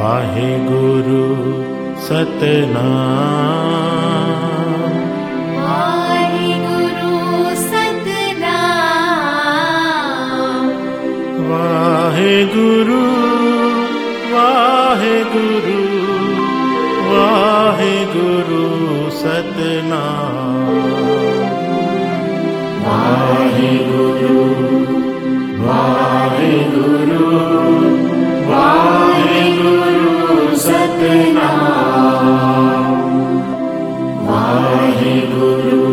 Wahe Guru Satnam. Wahe Guru Satnam. Wahe Guru Wahe Guru Wahe Guru Satnam. Wahe Guru Wahe Guru Wahe Guru Satnam. Wahe Guru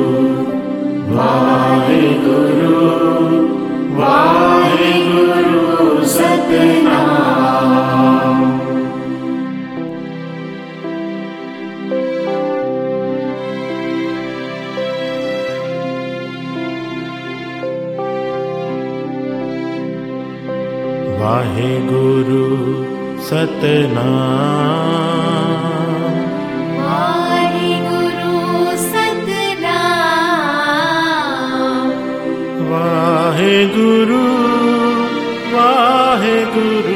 Wahe Guru Wahe Guru Satnam. Wahe Guru Satnam. Wahe Guru Satnam. Wahe Guru Wahe Guru